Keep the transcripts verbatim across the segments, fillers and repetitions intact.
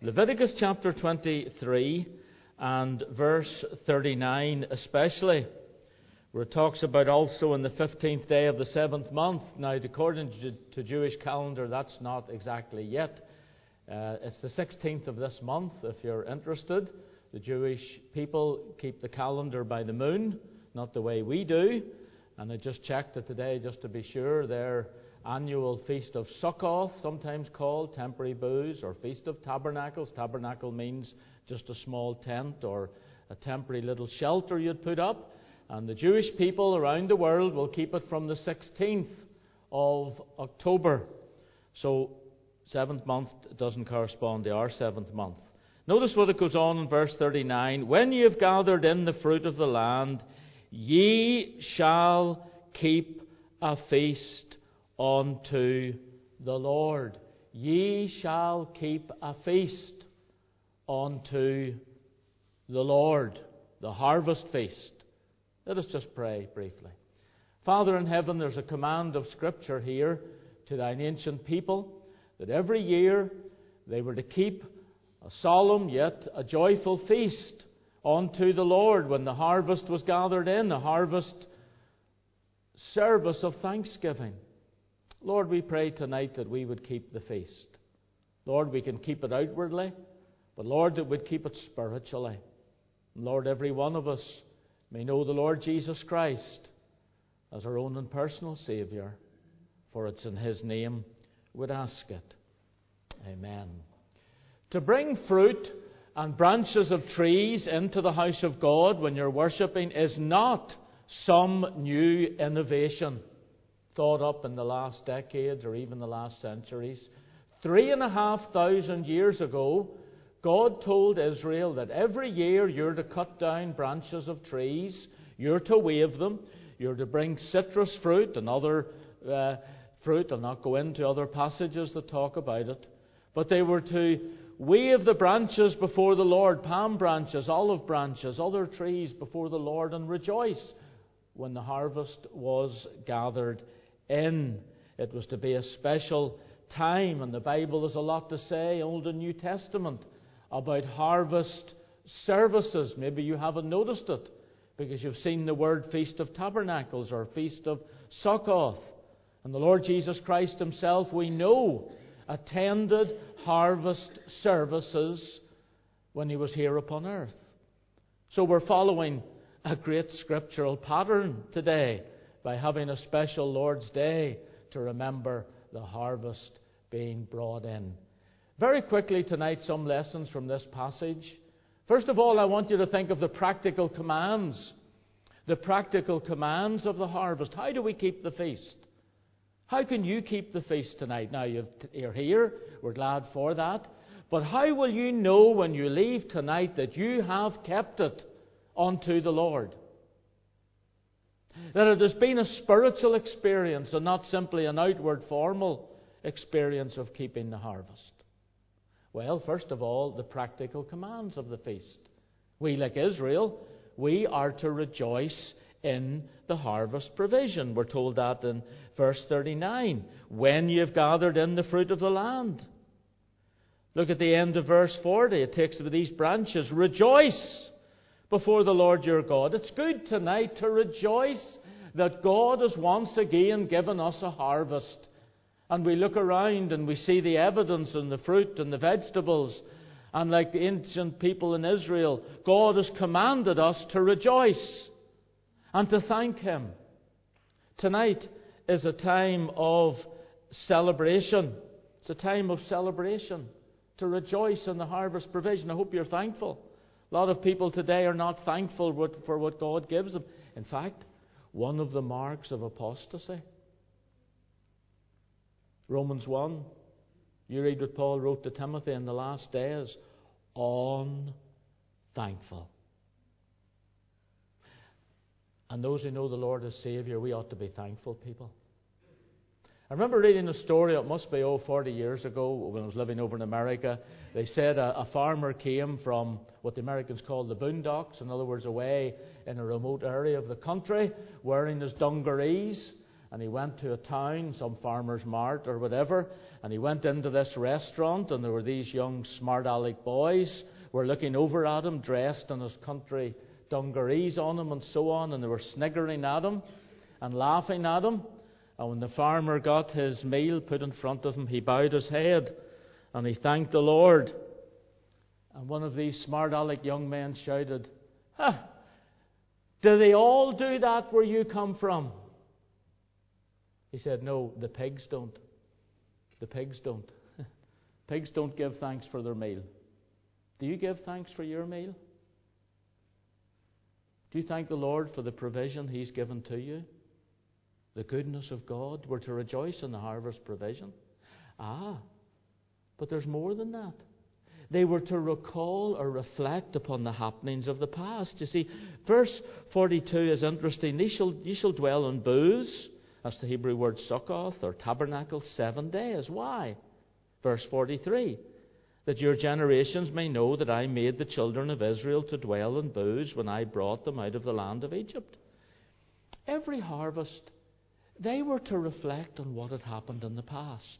Leviticus chapter twenty-three and verse thirty-nine especially, where it talks about also on the fifteenth day of the seventh month. Now, according to, to Jewish calendar, that's not exactly yet. Uh, it's the sixteenth of this month, if you're interested. The Jewish people keep the calendar by the moon, not the way we do. And I just checked it today just to be sure. Their annual Feast of Succoth, sometimes called temporary booths, or Feast of Tabernacles. Tabernacle means just a small tent or a temporary little shelter you'd put up. And the Jewish people around the world will keep it from the sixteenth of October. So, seventh month doesn't correspond to our seventh month. Notice what it goes on in verse thirty-nine. When ye have gathered in the fruit of the land, ye shall keep a feast unto the Lord. Ye shall keep a feast unto the Lord. The harvest feast. Let us just pray briefly. Father in heaven, there's a command of Scripture here to thine ancient people that every year they were to keep a solemn yet a joyful feast unto the Lord when the harvest was gathered in, a harvest service of thanksgiving. Lord, we pray tonight that we would keep the feast. Lord, we can keep it outwardly, but Lord, that we'd keep it spiritually. And Lord, every one of us may know the Lord Jesus Christ as our own and personal Saviour, for it's in His name we'd ask it. Amen. To bring fruit and branches of trees into the house of God when you're worshipping is not some new innovation thought up in the last decades or even the last centuries. Three and a half thousand years ago, God told Israel that every year you're to cut down branches of trees, you're to wave them, you're to bring citrus fruit and other uh, fruit. I'll not go into other passages that talk about it. But they were to wave the branches before the Lord, palm branches, olive branches, other trees before the Lord, and rejoice when the harvest was gathered in. It was to be a special time, and the Bible has a lot to say, Old and New Testament, about harvest services. Maybe you haven't noticed it because you've seen the word Feast of Tabernacles or Feast of Succoth. And the Lord Jesus Christ Himself, we know, attended harvest services when He was here upon earth. So we're following a great scriptural pattern today by having a special Lord's Day to remember the harvest being brought in. Very quickly tonight, some lessons from this passage. First of all, I want you to think of the practical commands. The practical commands of the harvest. How do we keep the feast? How can you keep the feast tonight? Now, you're here. We're glad for that. But how will you know when you leave tonight that you have kept it unto the Lord? That it has been a spiritual experience and not simply an outward formal experience of keeping the harvest. Well, first of all, the practical commands of the feast. We, like Israel, we are to rejoice in the harvest provision. We're told that in verse thirty-nine. When ye have gathered in the fruit of the land. Look at the end of verse forty. It takes with these branches. Rejoice before the Lord your God. It's good tonight to rejoice that God has once again given us a harvest. And we look around and we see the evidence in the fruit and the vegetables. And like the ancient people in Israel, God has commanded us to rejoice and to thank Him. Tonight is a time of celebration. It's a time of celebration to rejoice in the harvest provision. I hope you're thankful. A lot of people today are not thankful for what God gives them. In fact, one of the marks of apostasy. Romans one, you read what Paul wrote to Timothy in the last days. Unthankful. And those who know the Lord as Saviour, we ought to be thankful people. I remember reading a story, it must be oh, forty years ago, when I was living over in America. They said a, a farmer came from what the Americans call the boondocks, in other words, away in a remote area of the country, wearing his dungarees. and he went to a town, some farmer's mart or whatever, and he went into this restaurant, and there were these young smart aleck boys were looking over at him, dressed in his country dungarees on him and so on, and they were sniggering at him and laughing at him. And when the farmer got his meal put in front of him, he bowed his head and he thanked the Lord. And one of these smart aleck young men shouted, "Huh, do they all do that where you come from?" He said, "No, the pigs don't. The pigs don't. Pigs don't give thanks for their meal. Do you give thanks for your meal? Do you thank the Lord for the provision He's given to you? The goodness of God? We're to rejoice in the harvest provision. Ah, but there's more than that. They were to recall or reflect upon the happenings of the past. You see, verse forty-two is interesting. Ye shall, ye shall dwell in booths. That's the Hebrew word sukkoth or tabernacle, seven days. Why? Verse forty-three. That your generations may know that I made the children of Israel to dwell in booths when I brought them out of the land of Egypt. Every harvest, they were to reflect on what had happened in the past.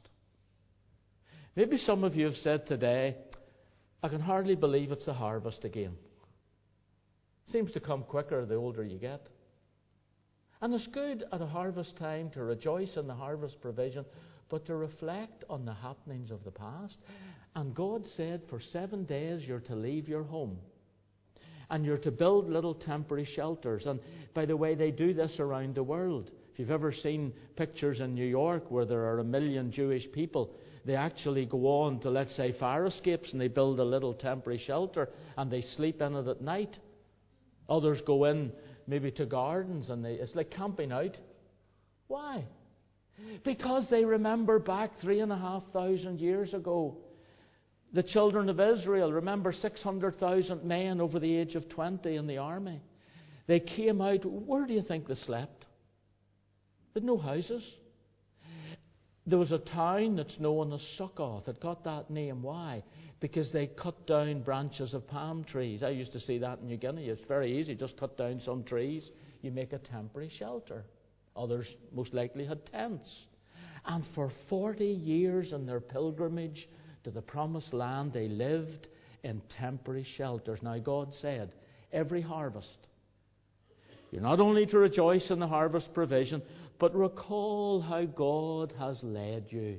Maybe some of you have said today, "I can hardly believe it's the harvest again." Seems to come quicker the older you get. And it's good at a harvest time to rejoice in the harvest provision, but to reflect on the happenings of the past. And God said, for seven days you're to leave your home. And you're to build little temporary shelters. And by the way, they do this around the world. If you've ever seen pictures in New York where there are a million Jewish people, they actually go on to, let's say, fire escapes, and they build a little temporary shelter and they sleep in it at night. Others go in maybe to gardens, and they, it's like camping out. Why? Because they remember back three and a half thousand years ago. The children of Israel, remember six hundred thousand men over the age of twenty in the army. They came out, where do you think they slept? They had no houses. There was a town that's known as Sukkoth. It got that name. Why? Because they cut down branches of palm trees. I used to see that in New Guinea. It's very easy. Just cut down some trees. You make a temporary shelter. Others most likely had tents. And for forty years in their pilgrimage to the promised land, they lived in temporary shelters. Now God said, every harvest, you're not only to rejoice in the harvest provision, but recall how God has led you.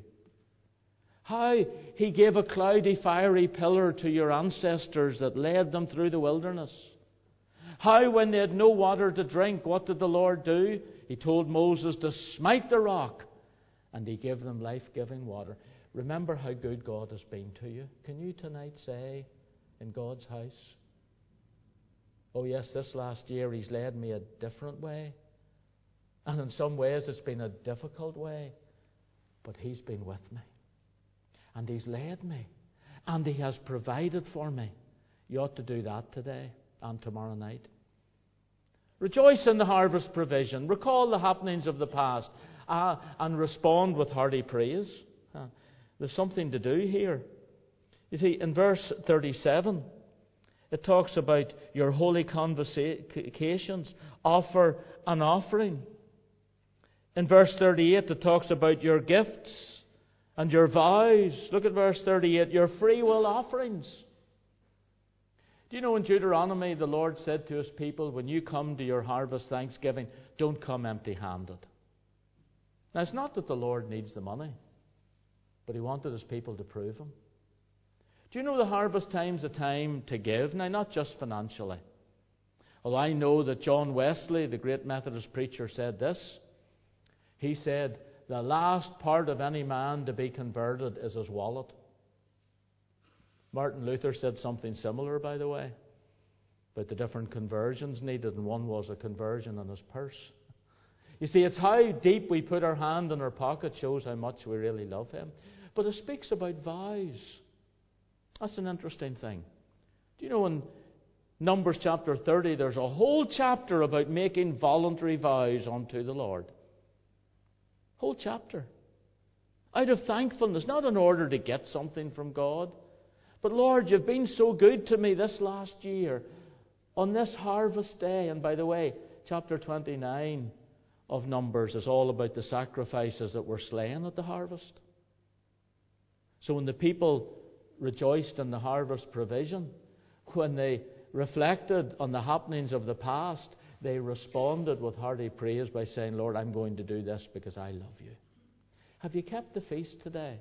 How He gave a cloudy, fiery pillar to your ancestors that led them through the wilderness. How when they had no water to drink, what did the Lord do? He told Moses to smite the rock, and He gave them life-giving water. Remember how good God has been to you. Can you tonight say in God's house, "Oh yes, this last year He's led me a different way. And in some ways it's been a difficult way, but He's been with me. And He's led me. And He has provided for me." You ought to do that today and tomorrow night. Rejoice in the harvest provision. Recall the happenings of the past uh, and respond with hearty praise. Uh, there's something to do here. You see, in verse thirty-seven, it talks about your holy convocations. Offer an offering. In verse thirty-eight, it talks about your gifts and your vows. Look at verse thirty-eight, your free will offerings. Do you know in Deuteronomy, the Lord said to His people, when you come to your harvest thanksgiving, don't come empty-handed. Now, it's not that the Lord needs the money, but He wanted His people to prove Him. Do you know the harvest time's a time to give? Now, not just financially. Well, I know that John Wesley, the great Methodist preacher, said this. He said, the last part of any man to be converted is his wallet. Martin Luther said something similar, by the way, about the different conversions needed, and one was a conversion in his purse. You see, it's how deep we put our hand in our pocket shows how much we really love Him. But it speaks about vows. That's an interesting thing. Do you know in Numbers chapter thirty, there's a whole chapter about making voluntary vows unto the Lord. Whole chapter. Out of thankfulness, not in order to get something from God. But Lord, You've been so good to me this last year, on this harvest day. And by the way, chapter twenty-nine of Numbers is all about the sacrifices that were slain at the harvest. So when the people rejoiced in the harvest provision, when they reflected on the happenings of the past, they responded with hearty praise by saying, Lord, I'm going to do this because I love you. Have you kept the feast today?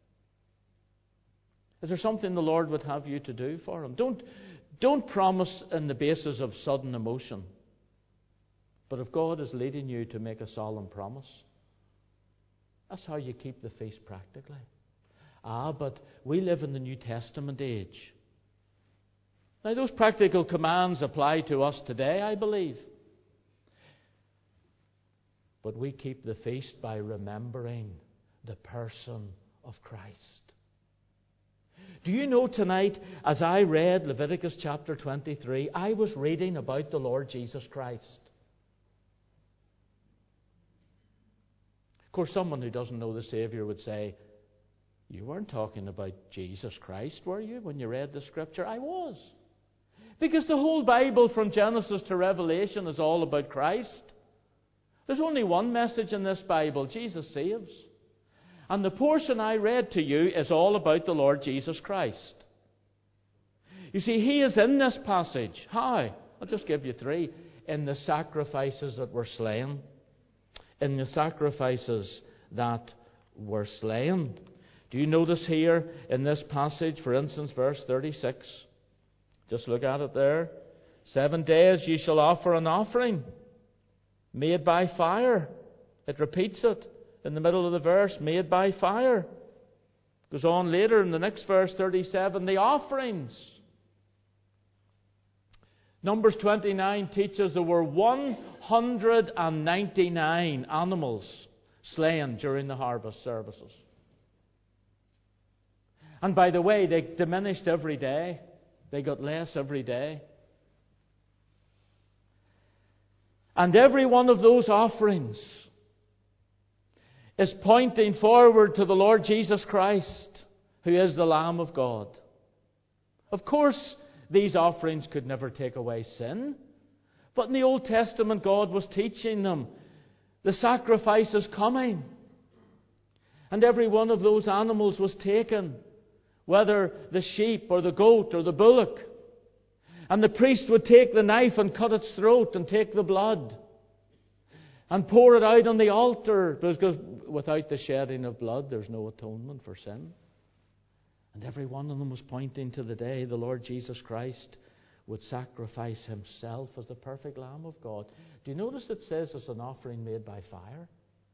Is there something the Lord would have you to do for Him? Don't, don't promise on the basis of sudden emotion. But if God is leading you to make a solemn promise, that's how you keep the feast practically. Ah, but we live in the New Testament age. Now, those practical commands apply to us today, I believe. But we keep the feast by remembering the person of Christ. Do you know tonight, as I read Leviticus chapter twenty-three, I was reading about the Lord Jesus Christ. Of course, someone who doesn't know the Savior would say, you weren't talking about Jesus Christ, were you, when you read the Scripture? I was. Because the whole Bible from Genesis to Revelation is all about Christ. There's only one message in this Bible: Jesus saves. And the portion I read to you is all about the Lord Jesus Christ. You see, He is in this passage. How? I'll just give you three. In the sacrifices that were slain. In the sacrifices that were slain. Do you notice here in this passage, for instance, verse thirty-six? Just look at it there. Seven days you shall offer an offering made by fire. It repeats it in the middle of the verse, made by fire. Goes on later in the next verse, thirty-seven, the offerings. Numbers twenty-nine teaches there were one hundred ninety-nine animals slain during the harvest services. And by the way, they diminished every day. They got less every day. And every one of those offerings is pointing forward to the Lord Jesus Christ, who is the Lamb of God. Of course, these offerings could never take away sin. But in the Old Testament, God was teaching them the sacrifice is coming. And every one of those animals was taken, whether the sheep or the goat or the bullock. And the priest would take the knife and cut its throat and take the blood and pour it out on the altar, because without the shedding of blood there's no atonement for sin. And every one of them was pointing to the day the Lord Jesus Christ would sacrifice Himself as the perfect Lamb of God. Do you notice it says it's an offering made by fire?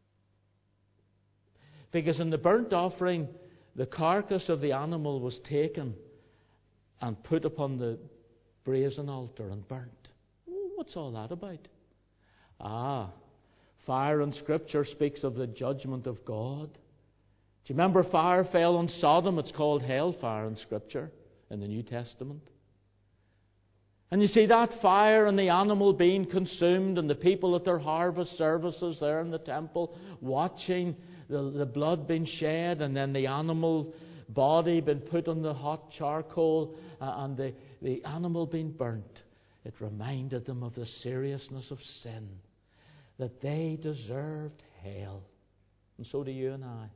Because in the burnt offering, the carcass of the animal was taken and put upon the brazen altar and burnt. What's all that about? Ah, fire in Scripture speaks of the judgment of God. Do you remember fire fell on Sodom? It's called hellfire in Scripture in the New Testament. And you see that fire and the animal being consumed and the people at their harvest services there in the temple watching the, the blood being shed and then the animal body being put on the hot charcoal uh, and the, the animal being burnt. It reminded them of the seriousness of sin, that they deserved hell. And so do you and I.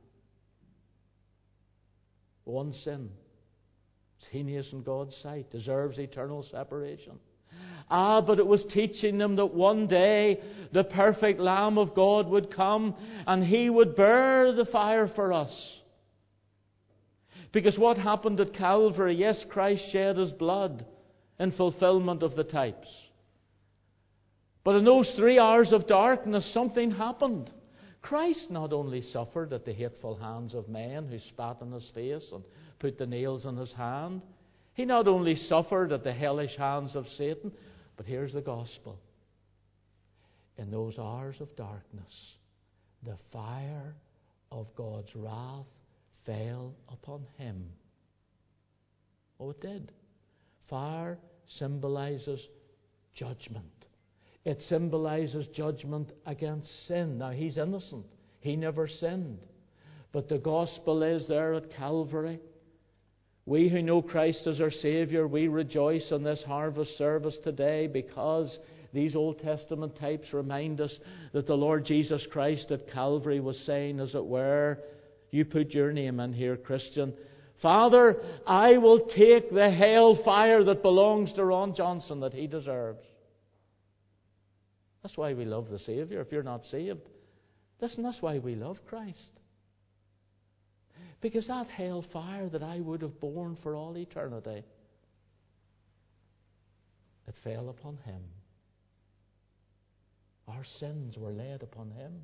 One sin, it's heinous in God's sight, deserves eternal separation. Ah, but it was teaching them that one day the perfect Lamb of God would come and He would bear the fire for us. Because what happened at Calvary? Yes, Christ shed His blood in fulfillment of the types. But in those three hours of darkness, something happened. Christ not only suffered at the hateful hands of men who spat in His face and put the nails in His hand. He not only suffered at the hellish hands of Satan, but here's the gospel. In those hours of darkness, the fire of God's wrath fell upon Him. Oh, it did. Fire symbolizes judgment. It symbolizes judgment against sin. Now, He's innocent. He never sinned. But the gospel is there at Calvary. We who know Christ as our Saviour, we rejoice in this harvest service today because these Old Testament types remind us that the Lord Jesus Christ at Calvary was saying, as it were, you put your name in here, Christian, Father, I will take the hell fire that belongs to Ron Johnson that he deserves. That's why we love the Saviour. If you're not saved, listen, that's why we love Christ. Because that hell fire that I would have borne for all eternity, it fell upon Him. Our sins were laid upon Him.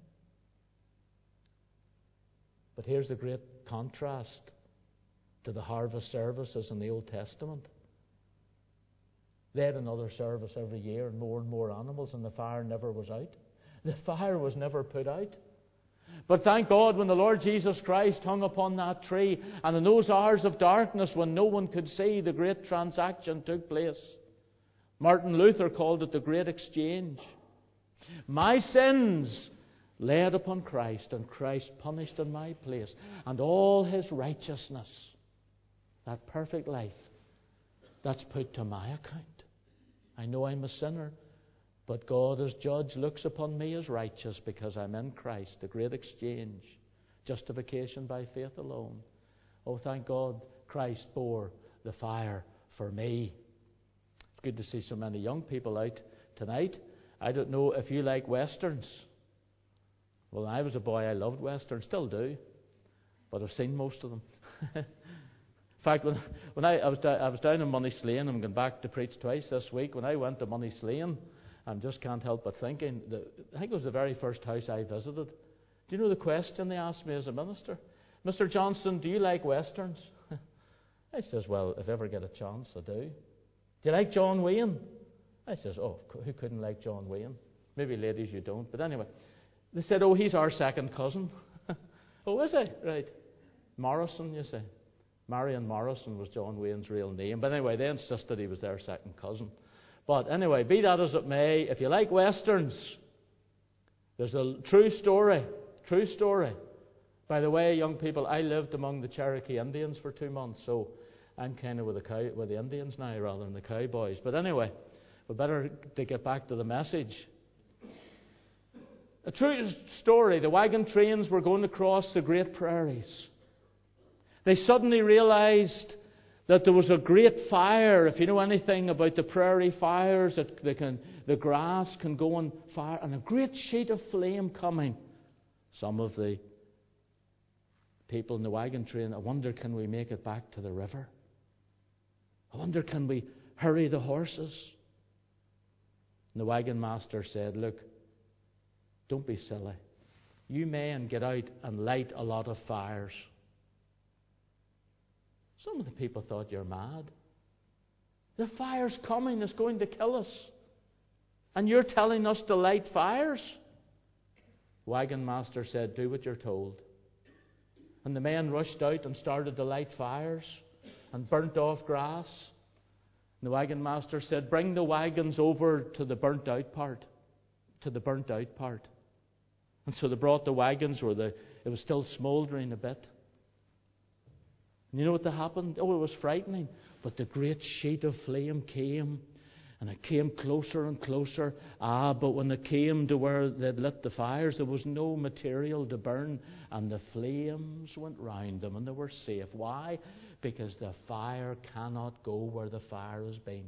But here's the great contrast to the harvest services in the Old Testament. They had another service every year and more and more animals, and the fire never was out. The fire was never put out. But thank God, when the Lord Jesus Christ hung upon that tree, and in those hours of darkness when no one could see, the great transaction took place. Martin Luther called it the Great Exchange. My sins laid upon Christ, and Christ punished in my place. And all His righteousness, that perfect life, that's put to my account. I know I'm a sinner, but God as judge looks upon me as righteous because I'm in Christ, the great exchange, justification by faith alone. Oh, thank God Christ bore the fire for me. It's good to see so many young people out tonight. I don't know if you like westerns. Well, when I was a boy, I loved westerns, still do, but I've seen most of them. In fact, when, when I, I, was da- I was down in Moneyslane, I'm going back to preach twice this week. When I went to Moneyslane, I just can't help but thinking, that, I think it was the very first house I visited. Do you know the question they asked me as a minister? Mister Johnson, do you like westerns? I says, well, if I ever get a chance, I do. Do you like John Wayne? I says, oh, who couldn't like John Wayne? Maybe ladies you don't, but anyway. They said, oh, he's our second cousin. Oh, is he? Right. Morrison, you say. Marion Morrison was John Wayne's real name. But anyway, they insisted he was their second cousin. But anyway, be that as it may, if you like westerns, there's a true story, true story. By the way, young people, I lived among the Cherokee Indians for two months, so I'm kind of with the, cow- with the Indians now rather than the cowboys. But anyway, we better to get back to the message. A true story, the wagon trains were going to cross the great prairies. They suddenly realized that there was a great fire. If you know anything about the prairie fires, that they can, the grass can go on fire, and a great sheet of flame coming. Some of the people in the wagon train, I wonder, can we make it back to the river? I wonder, can we hurry the horses? And the wagon master said, look, don't be silly. You men get out and light a lot of fires. Some of the people thought, you're mad. The fire's coming, it's going to kill us. And you're telling us to light fires? Wagon master said, do what you're told. And the men rushed out and started to light fires and burnt off grass. And the wagon master said, bring the wagons over to the burnt out part. To the burnt out part. And so they brought the wagons where the, it was still smouldering a bit. And you know what happened? Oh, it was frightening. But the great sheet of flame came, and it came closer and closer. Ah, but when it came to where they'd lit the fires, there was no material to burn, and the flames went round them, and they were safe. Why? Because the fire cannot go where the fire has been.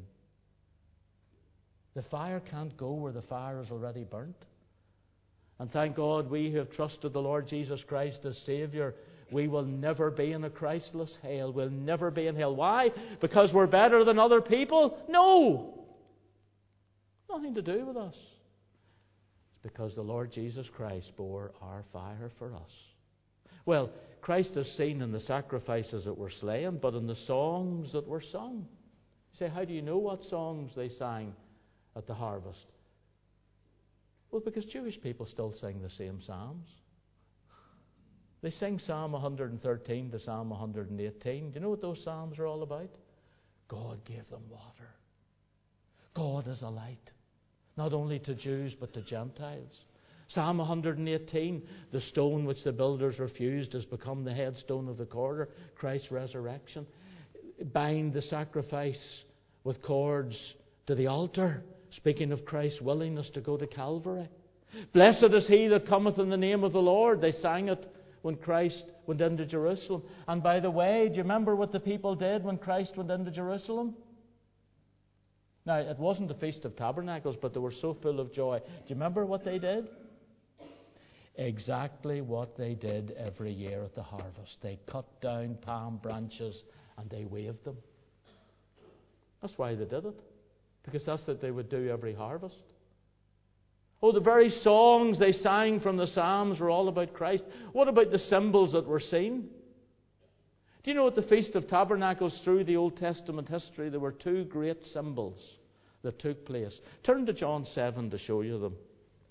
The fire can't go where the fire is already burnt. And thank God, we who have trusted the Lord Jesus Christ as Saviour, we will never be in a Christless hell. We'll never be in hell. Why? Because we're better than other people? No! Nothing to do with us. It's because the Lord Jesus Christ bore our fire for us. Well, Christ is seen in the sacrifices that were slain, but in the songs that were sung. You say, how do you know what songs they sang at the harvest? Well, because Jewish people still sing the same psalms. They sing Psalm one hundred thirteen to Psalm one hundred eighteen. Do you know what those psalms are all about? God gave them water. God is a light, not only to Jews but to Gentiles. Psalm one hundred eighteen, the stone which the builders refused has become the headstone of the corner, Christ's resurrection. Bind the sacrifice with cords to the altar. speaking of Christ's willingness to go to Calvary. Blessed is he that cometh in the name of the Lord. They sang it when Christ went into Jerusalem. And by the way, do you remember what the people did when Christ went into Jerusalem? Now, it wasn't the Feast of Tabernacles, but they were so full of joy. Do you remember what they did? Exactly what they did every year at the harvest. They cut down palm branches and they waved them. That's why they did it. Because that's what they would do every harvest. Oh, the very songs they sang from the Psalms were all about Christ. What about the symbols that were seen? Do you know at the Feast of Tabernacles through the Old Testament history there were two great symbols that took place? Turn to John seven to show you them.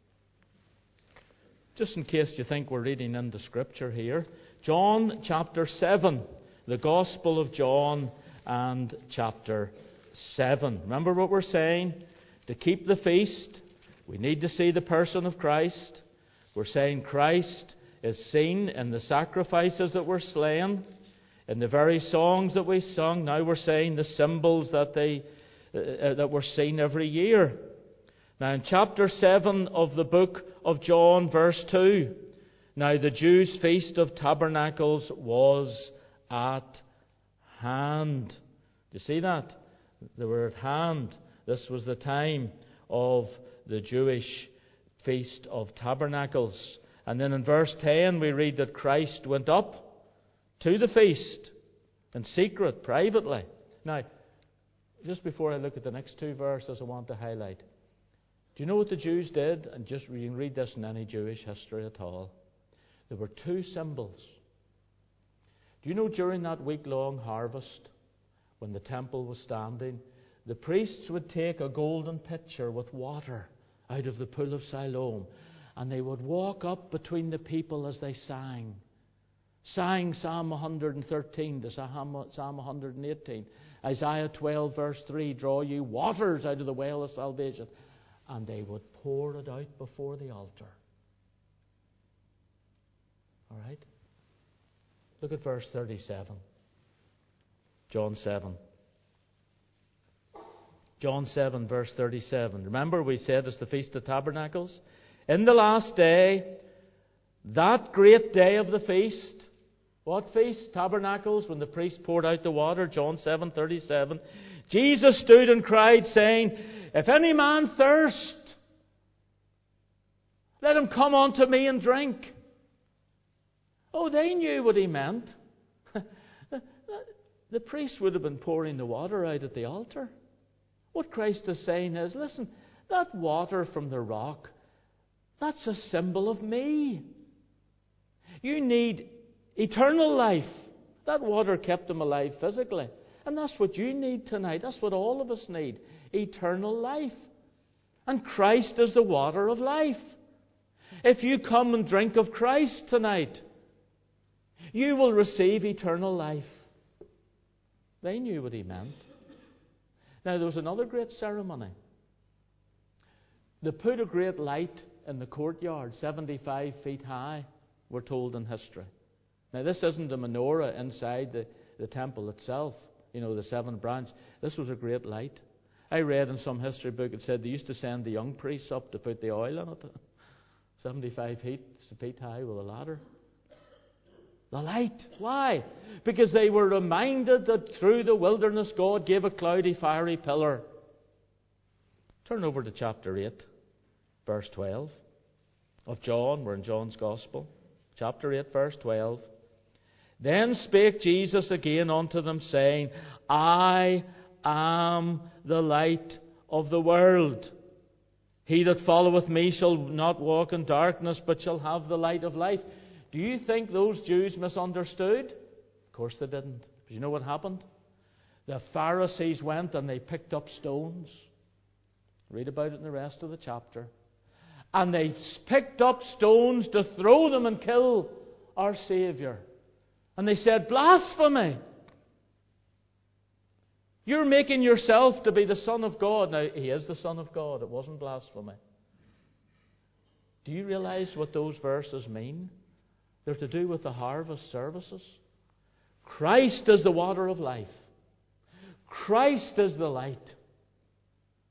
Just in case you think we're reading into Scripture here. John chapter seven. The Gospel of John and chapter seven. Remember what we're saying? To keep the feast, we need to see the person of Christ. We're saying Christ is seen in the sacrifices that were slain, in the very songs that we sung. Now we're saying the symbols that they uh, that were seen every year. Now in chapter seven of the book of John, verse two, now the Jews' feast of tabernacles was at hand. Do you see that? They were at hand. This was the time of the Jewish feast of tabernacles. And then in verse ten we read that Christ went up to the feast in secret, privately. Now, just before I look at the next two verses, I want to highlight. Do you know what the Jews did? And just you can read this in any Jewish history at all. There were two symbols. Do you know during that week-long harvest, when the temple was standing, the priests would take a golden pitcher with water out of the pool of Siloam, and they would walk up between the people as they sang. Sang Psalm one hundred thirteen to Psalm one hundred eighteen. Isaiah twelve verse three, draw you waters out of the well of salvation. And they would pour it out before the altar. All right? Look at verse thirty-seven. John seven. John seven, verse thirty-seven. Remember, we said it's the Feast of Tabernacles. In the last day, that great day of the feast. What feast? Tabernacles, when the priest poured out the water. John seven, thirty-seven. Jesus stood and cried, saying, if any man thirst, let him come unto me and drink. Oh, they knew what he meant. The priest would have been pouring the water out at the altar. What Christ is saying is, listen, that water from the rock, that's a symbol of me. You need eternal life. That water kept him alive physically. And that's what you need tonight. That's what all of us need. Eternal life. And Christ is the water of life. If you come and drink of Christ tonight, you will receive eternal life. They knew what he meant. Now, there was another great ceremony. They put a great light in the courtyard, seventy-five feet high, we're told in history. Now, this isn't a menorah inside the, the temple itself, you know, the seven branches. This was a great light. I read in some history book it said they used to send the young priests up to put the oil in it. seventy-five feet, feet high with a ladder. The light. Why? Because they were reminded that through the wilderness God gave a cloudy, fiery pillar. Turn over to chapter eight, verse twelve of John. We're in John's Gospel. Chapter eight, verse twelve. Then spake Jesus again unto them, saying, I am the light of the world. He that followeth me shall not walk in darkness, but shall have the light of life. Do you think those Jews misunderstood? Of course they didn't. But you know what happened? The Pharisees went and they picked up stones. Read about it in the rest of the chapter. And they picked up stones to throw them and kill our Saviour. And they said, blasphemy! You're making yourself to be the Son of God. Now, He is the Son of God. It wasn't blasphemy. Do you realize what those verses mean? They're to do with the harvest services. Christ is the water of life. Christ is the light.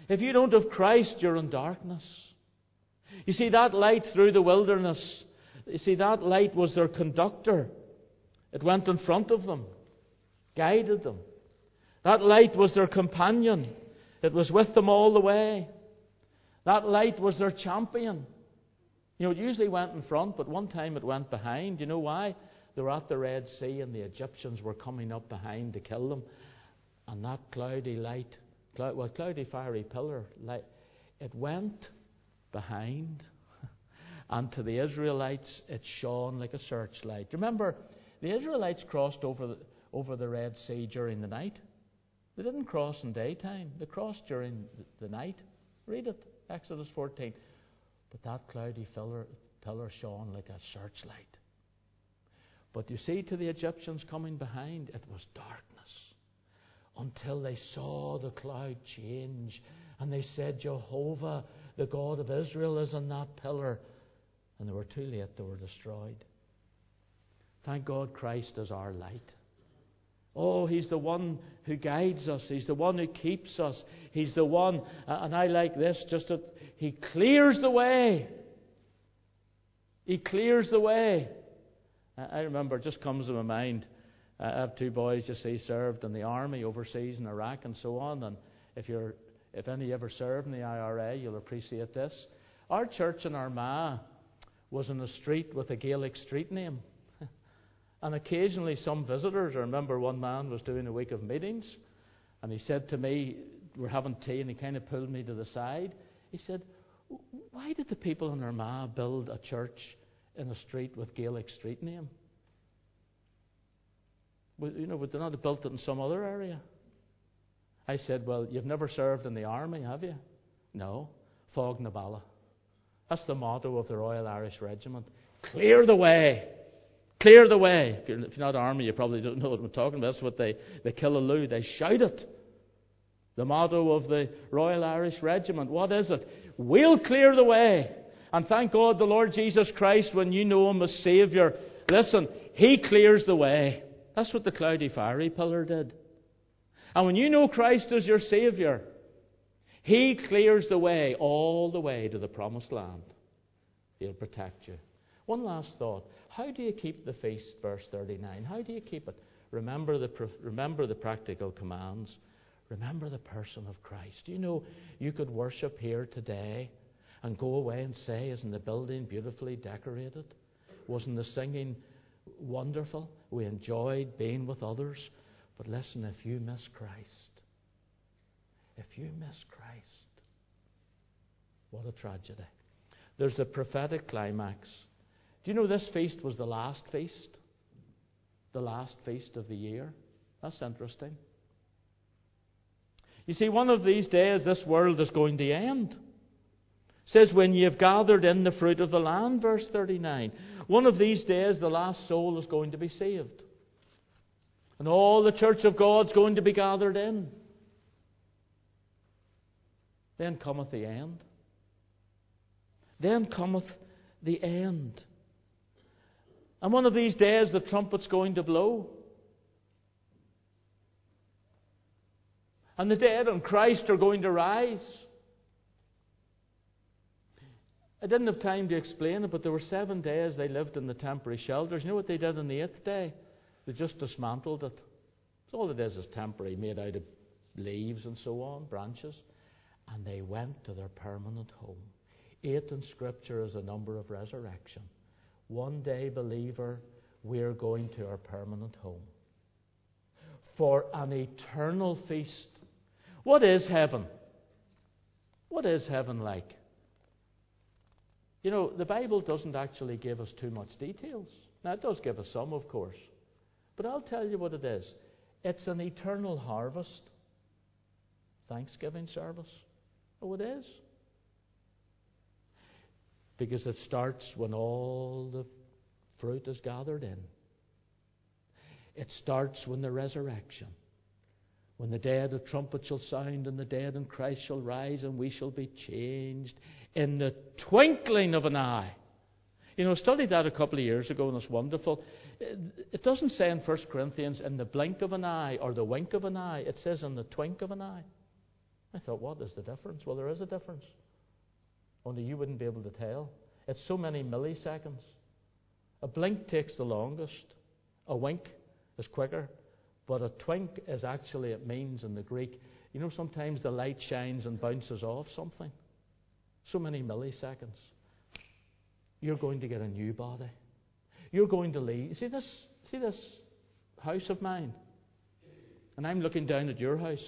If you don't have Christ, you're in darkness. You see, that light through the wilderness, you see, that light was their conductor. It went in front of them, guided them. That light was their companion. It was with them all the way. That light was their champion. You know, it usually went in front, but one time it went behind. You know why? They were at the Red Sea and the Egyptians were coming up behind to kill them. And that cloudy light, cloud, well, cloudy fiery pillar, light, it went behind. And to the Israelites, it shone like a searchlight. Remember, the Israelites crossed over the, over the Red Sea during the night. They didn't cross in daytime. They crossed during the, the night. Read it, Exodus fourteen. But that cloudy pillar, pillar shone like a searchlight. But you see, to the Egyptians coming behind, it was darkness. Until they saw the cloud change. And they said, Jehovah, the God of Israel, is in that pillar. And they were too late. They were destroyed. Thank God Christ is our light. Oh, He's the one who guides us. He's the one who keeps us. He's the one, and I like this, just that He clears the way. He clears the way. I remember, it just comes to my mind, I have two boys, you see, served in the army overseas in Iraq and so on. And if you're, if any ever served in the I R A, you'll appreciate this. Our church in Armagh was in a street with a Gaelic street name. And occasionally some visitors, I remember one man was doing a week of meetings, and he said to me, we're having tea, and he kind of pulled me to the side. He said, why did the people in Armagh build a church in a street with Gaelic street name? Well, you know, would they not have built it in some other area? I said, well, you've never served in the army, have you? No. Fog na Bala. That's the motto of the Royal Irish Regiment. Clear the way. Clear the way. If you're, if you're not army, you probably don't know what I'm talking about. That's what they, they Killaloo, they shout it. The motto of the Royal Irish Regiment. What is it? We'll clear the way. And thank God the Lord Jesus Christ, when you know Him as Saviour, listen, He clears the way. That's what the cloudy fiery pillar did. And when you know Christ as your Saviour, He clears the way all the way to the promised land. He'll protect you. One last thought. How do you keep the feast, verse thirty-nine? How do you keep it? Remember the, remember the practical commands. Remember the person of Christ. You know, you could worship here today and go away and say, isn't the building beautifully decorated? Wasn't the singing wonderful? We enjoyed being with others. But listen, if you miss Christ, if you miss Christ, what a tragedy. There's the prophetic climax. Do you know this feast was the last feast? The last feast of the year? That's interesting. You see, one of these days this world is going to end. It says, when ye have gathered in the fruit of the land, verse thirty-nine. One of these days the last soul is going to be saved. And all the church of God's going to be gathered in. Then cometh the end. Then cometh the end. And one of these days the trumpet's going to blow. And the dead in Christ are going to rise. I didn't have time to explain it, but there were seven days they lived in the temporary shelters. You know what they did on the eighth day? They just dismantled it. So all it is is temporary, made out of leaves and so on, branches. And they went to their permanent home. Eight in Scripture is a number of resurrection. One day, believer, we're going to our permanent home. For an eternal feast. What is heaven? What is heaven like? You know, the Bible doesn't actually give us too much details. Now, it does give us some, of course. But I'll tell you what it is. It's an eternal harvest. Thanksgiving service. Oh, it is. Because it starts when all the fruit is gathered in. It starts when the resurrection. When the day of the trumpet shall sound and the dead in Christ shall rise and we shall be changed in the twinkling of an eye. You know, I studied that a couple of years ago and it's wonderful. It doesn't say in First Corinthians in the blink of an eye or the wink of an eye. It says in the twink of an eye. I thought, what is the difference? Well, there is a difference. Only you wouldn't be able to tell. It's so many milliseconds. A blink takes the longest. A wink is quicker. But a twink is actually, it means in the Greek, you know, sometimes the light shines and bounces off something. So many milliseconds. You're going to get a new body. You're going to leave. See this, see this house of mine? And I'm looking down at your house.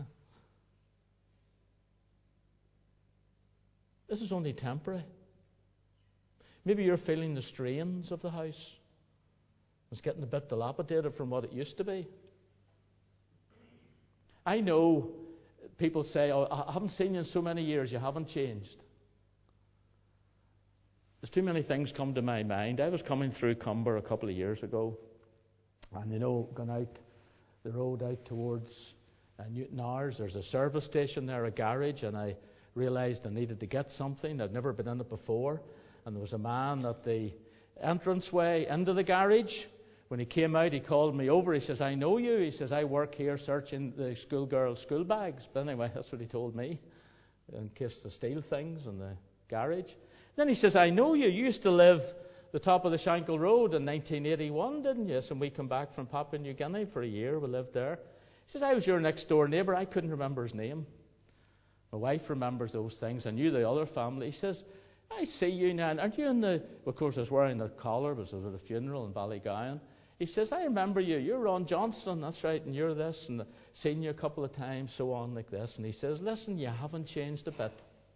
This is only temporary. Maybe you're feeling the strains of the house. It's getting a bit dilapidated from what it used to be. I know people say, oh, I haven't seen you in so many years, you haven't changed. There's too many things come to my mind. I was coming through Cumber a couple of years ago, and you know, going out the road out towards uh, Newton Ours, there's a service station there, a garage, and I realised I needed to get something. I'd never been in it before, and there was a man at the entranceway into the garage. When he came out, he called me over. He says, I know you. He says, I work here searching the schoolgirls' school bags. But anyway, that's what he told me, in case they steal things in the garage. Then he says, I know you. You used to live the top of the Shankill Road in nineteen eighty-one, didn't you? And we come back from Papua New Guinea for a year. We lived there. He says, I was your next door neighbour. I couldn't remember his name. My wife remembers those things. I knew the other family. He says, I see you now. Aren't you in the... Of course, I was wearing a collar because I was at a funeral in Ballygowan. He says, I remember you. You're Ron Johnson. That's right. And you're this. And I've seen you a couple of times, so on like this. And he says, listen, you haven't changed a bit.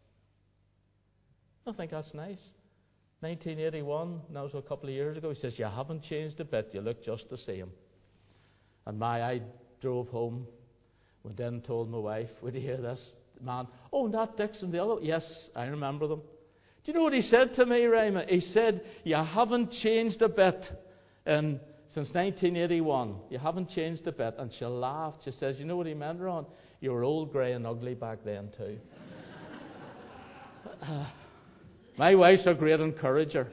I think that's nice. nineteen eighty-one, that was a couple of years ago. He says, you haven't changed a bit. You look just the same. And my, I drove home. Went in and told my wife, would you hear this? Man, oh, not Dixon, the other. Yes, I remember them. Do you know what he said to me, Raymond? He said, you haven't changed a bit in, since nineteen eighty-one. You haven't changed a bit. And she laughed. She says, you know what he meant, Ron? You were old, grey and ugly back then too. uh, my wife's a great encourager.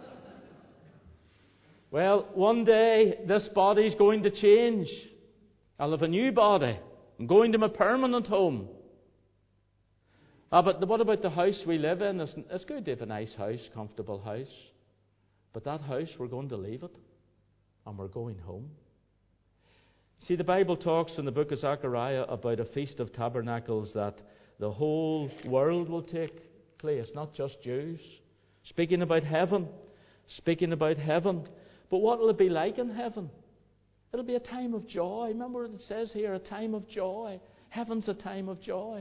Well, one day this body's going to change. I'll have a new body. I'm going to my permanent home. Ah, but what about the house we live in? It's, it's good to have a nice house, comfortable house. But that house, we're going to leave it. And we're going home. See, the Bible talks in the book of Zechariah about a Feast of Tabernacles that the whole world will take place, not just Jews. Speaking about heaven. Speaking about heaven. But what will it be like in heaven? It'll be a time of joy. Remember what it says here, a time of joy. Heaven's a time of joy.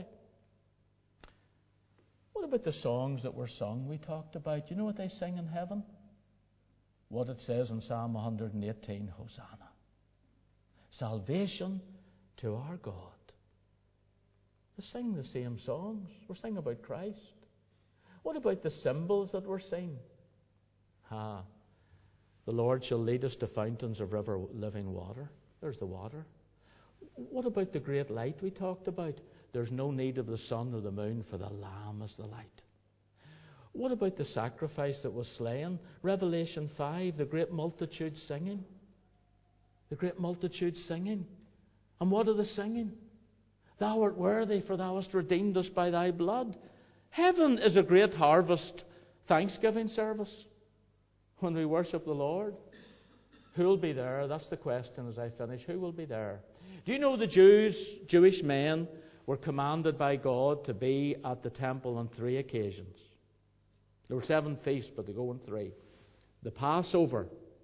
What about the songs that were sung we talked about? Do you know what they sing in heaven? What it says in Psalm one hundred eighteen, Hosanna. Salvation to our God. They sing the same songs. We're singing about Christ. What about the symbols that we're singing? Ah, the Lord shall lead us to fountains of river living water. There's the water. What about the great light we talked about? There's no need of the sun or the moon, for the Lamb is the light. What about the sacrifice that was slain? Revelation five, the great multitude singing. The great multitude singing. And what are they singing? Thou art worthy, for thou hast redeemed us by thy blood. Heaven is a great harvest thanksgiving service when we worship the Lord. Who will be there? That's the question as I finish. Who will be there? Do you know the Jews, Jewish men, were commanded by God to be at the temple on three occasions? There were seven feasts, but they go on three. The Passover,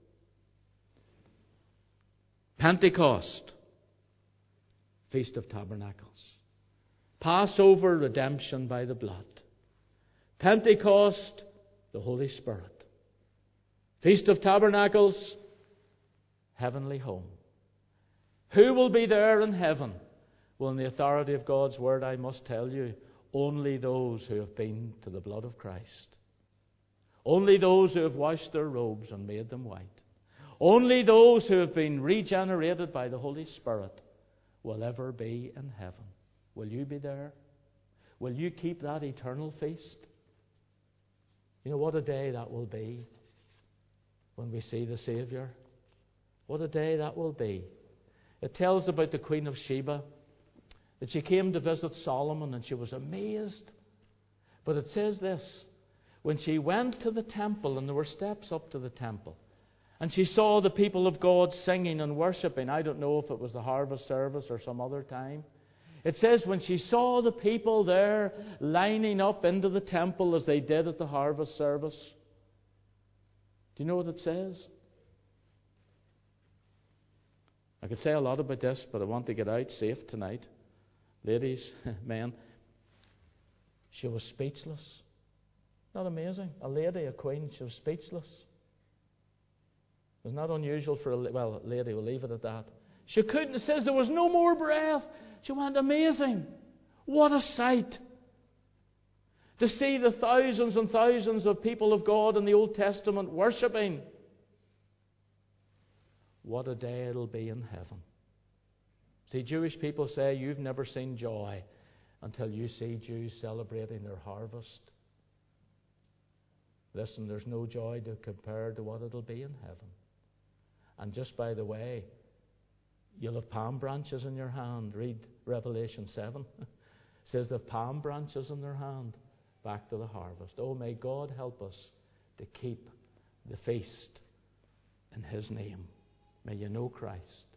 Pentecost, Feast of Tabernacles. Passover, redemption by the blood. Pentecost, the Holy Spirit. Feast of Tabernacles, heavenly home. Who will be there in heaven? Well, in the authority of God's Word, I must tell you, only those who have been to the blood of Christ. Only those who have washed their robes and made them white. Only those who have been regenerated by the Holy Spirit will ever be in heaven. Will you be there? Will you keep that eternal feast? You know what a day that will be when we see the Saviour. What a day that will be. It tells about the Queen of Sheba. that she came to visit Solomon and she was amazed. But it says this, when she went to the temple, and there were steps up to the temple, and she saw the people of God singing and worshipping. I don't know if it was the harvest service or some other time. It says when she saw the people there lining up into the temple as they did at the harvest service. Do you know what it says? I could say a lot about this, but I want to get out safe tonight. Ladies, men, she was speechless. Not amazing? A lady, a queen, she was speechless. It was not unusual for a, well, a lady, we'll leave it at that. She couldn't, it says there was no more breath. She went, amazing. What a sight. To see the thousands and thousands of people of God in the Old Testament worshipping. What a day it'll be in heaven. See, Jewish people say you've never seen joy until you see Jews celebrating their harvest. Listen, there's no joy to compare to what it'll be in heaven. And just by the way, you'll have palm branches in your hand. Read Revelation seven. It says they have palm branches in their hand back to the harvest. Oh, may God help us to keep the feast in His name. May you know Christ.